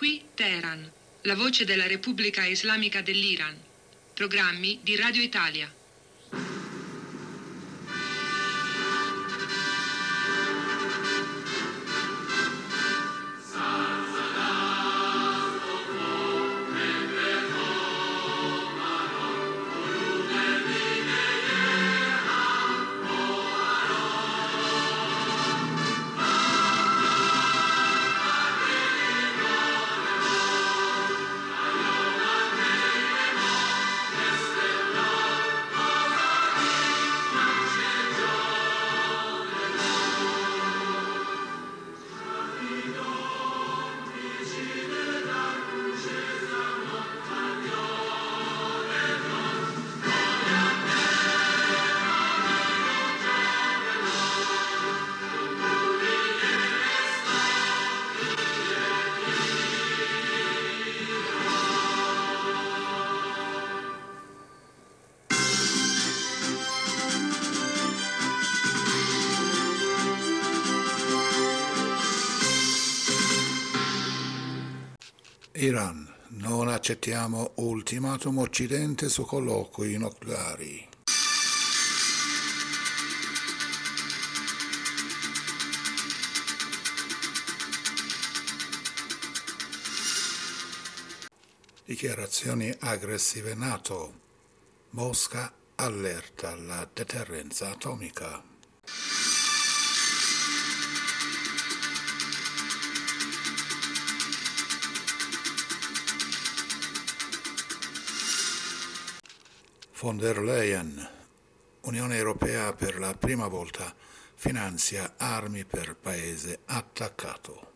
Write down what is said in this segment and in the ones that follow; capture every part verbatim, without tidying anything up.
Qui Teheran, la voce della Repubblica Islamica dell'Iran. Programmi di Radio Italia. Iran, non accettiamo ultimatum Occidente su colloqui nucleari. Dichiarazioni aggressive NATO. Mosca allerta la deterrenza atomica. Von der Leyen, Unione Europea per la prima volta finanzia armi per paese attaccato.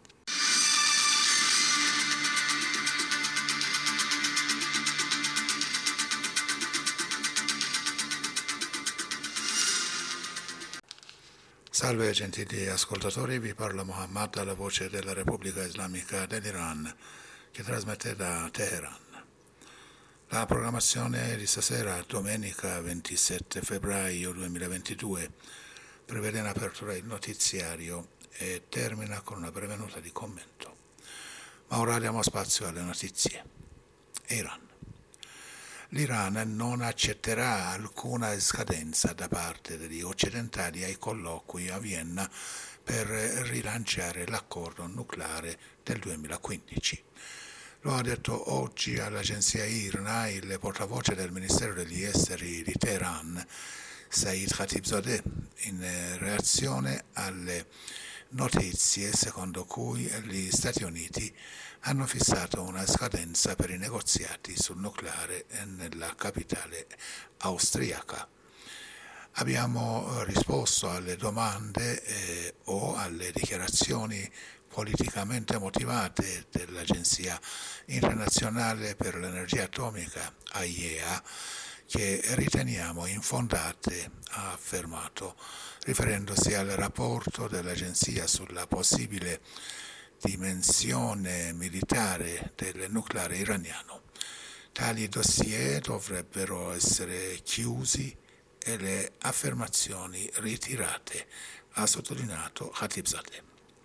Salve gentili ascoltatori, vi parla Mohammad dalla voce della Repubblica Islamica dell'Iran che trasmette da Teheran. La programmazione di stasera, domenica ventisette febbraio duemilaventidue, prevede in apertura il notiziario e termina con una breve nota di commento. Ma ora diamo spazio alle notizie. Iran. L'Iran non accetterà alcuna scadenza da parte degli occidentali ai colloqui a Vienna per rilanciare l'accordo nucleare del duemilaquindici. Lo ha detto oggi all'agenzia I R N A il portavoce del Ministero degli Esteri di Teheran, Saeed Khatibzadeh, in reazione alle notizie secondo cui gli Stati Uniti hanno fissato una scadenza per i negoziati sul nucleare nella capitale austriaca. Abbiamo risposto alle domande eh, o alle dichiarazioni politicamente motivate dell'Agenzia internazionale per l'energia atomica, A I E A, che riteniamo infondate, ha affermato, riferendosi al rapporto dell'Agenzia sulla possibile dimensione militare del nucleare iraniano. Tali dossier dovrebbero essere chiusi e le affermazioni ritirate, ha sottolineato Khatibzadeh.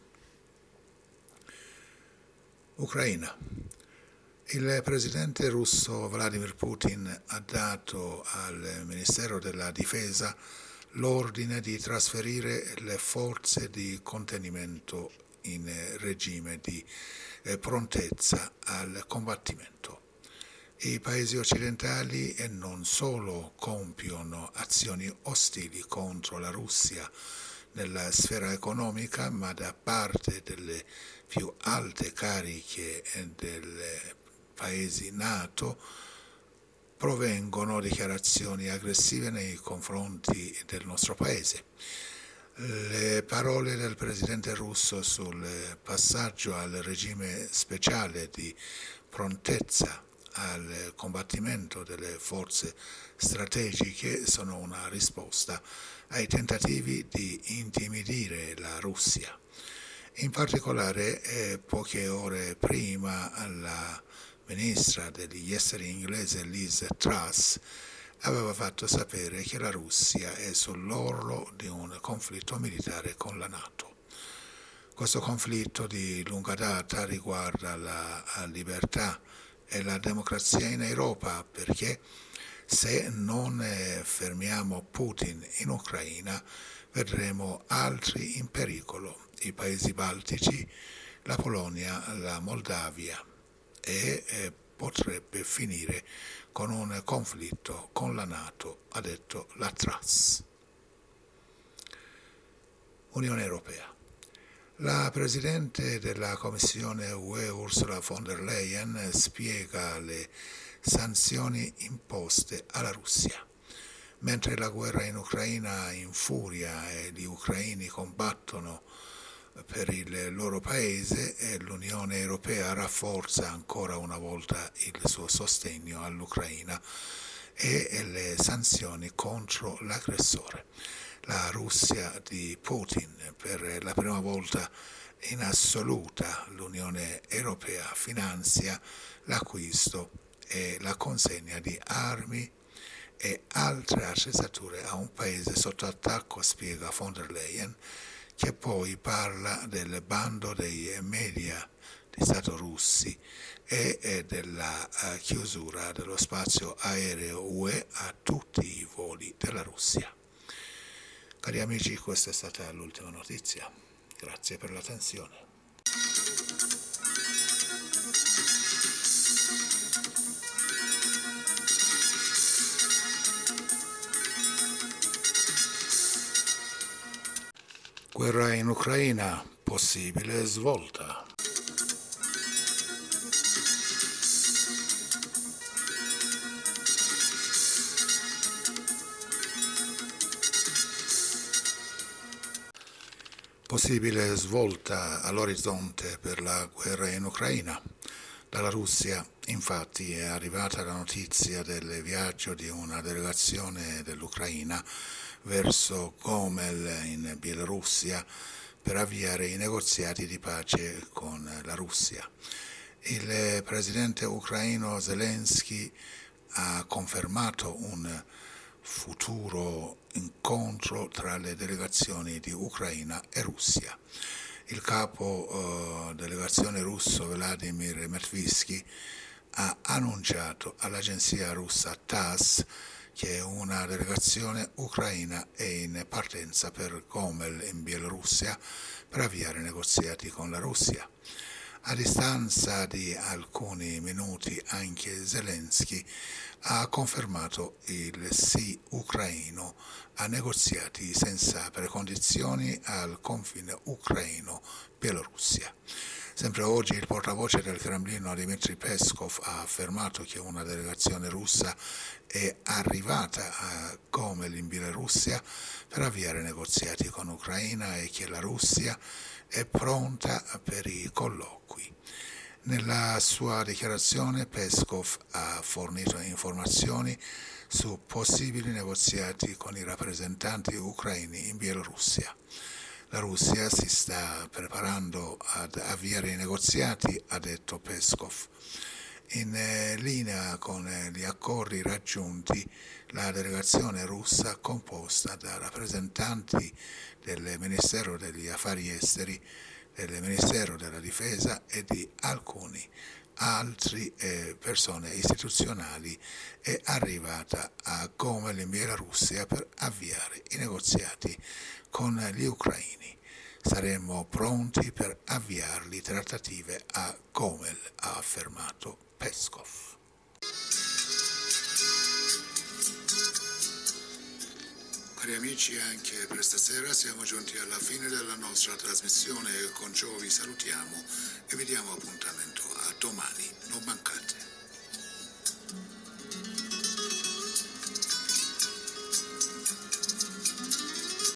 Ucraina. Il presidente russo Vladimir Putin ha dato al Ministero della Difesa l'ordine di trasferire le forze di contenimento in regime di prontezza al combattimento. I paesi occidentali e non solo compiono azioni ostili contro la Russia nella sfera economica, ma da parte delle più alte cariche dei paesi NATO provengono dichiarazioni aggressive nei confronti del nostro paese. Le parole del presidente russo sul passaggio al regime speciale di prontezza al combattimento delle forze strategiche sono una risposta ai tentativi di intimidire la Russia. In particolare, eh, poche ore prima, la ministra degli esteri inglese Liz Truss aveva fatto sapere che la Russia è sull'orlo di un conflitto militare con la NATO. Questo conflitto di lunga data riguarda la libertà e la democrazia in Europa, perché se non fermiamo Putin in Ucraina vedremo altri in pericolo, i paesi baltici, la Polonia, la Moldavia, e eh, potrebbe finire con un conflitto con la NATO, ha detto la Truss. Unione Europea. La Presidente della Commissione U E Ursula von der Leyen spiega le sanzioni imposte alla Russia. Mentre la guerra in Ucraina infuria e gli ucraini combattono per il loro paese, e l'Unione Europea rafforza ancora una volta il suo sostegno all'Ucraina e le sanzioni contro l'aggressore. La Russia di Putin, per la prima volta in assoluta l'Unione Europea finanzia l'acquisto e la consegna di armi e altre attrezzature a un paese sotto attacco, spiega von der Leyen, che poi parla del bando dei media di Stato russi e della chiusura dello spazio aereo U E a tutti i voli della Russia. Cari amici, questa è stata l'ultima notizia. Grazie per l'attenzione. Guerra in Ucraina, possibile svolta. Possibile svolta all'orizzonte per la guerra in Ucraina. Dalla Russia, infatti, è arrivata la notizia del viaggio di una delegazione dell'Ucraina verso Gomel in Bielorussia per avviare i negoziati di pace con la Russia. Il presidente ucraino Zelensky ha confermato un futuro incontro tra le delegazioni di Ucraina e Russia. Il capo eh, delegazione russo Vladimir Medvedevskij ha annunciato all'agenzia russa TASS che una delegazione ucraina è in partenza per Gomel in Bielorussia per avviare negoziati con la Russia. A distanza di alcuni minuti anche Zelensky ha confermato il sì ucraino a negoziati senza precondizioni al confine ucraino-Bielorussia. Sempre oggi il portavoce del Cremlino Dmitry Peskov ha affermato che una delegazione russa è arrivata a Gomel in Bielorussia per avviare negoziati con l'Ucraina e che la Russia è pronta per i colloqui. Nella sua dichiarazione Peskov ha fornito informazioni su possibili negoziati con i rappresentanti ucraini in Bielorussia. La Russia si sta preparando ad avviare i negoziati, ha detto Peskov. In linea con gli accordi raggiunti, la delegazione russa, composta da rappresentanti del Ministero degli Affari Esteri, del Ministero della Difesa e di alcuni altri eh, persone istituzionali, è arrivata a Gomel in Bielorussia per avviare i negoziati con gli ucraini. Saremmo pronti per avviarli trattative a Gomel, ha affermato Peskov. Cari amici, anche per stasera siamo giunti alla fine della nostra trasmissione. Con ciò vi salutiamo e vi diamo appuntamento a domani. Non mancate.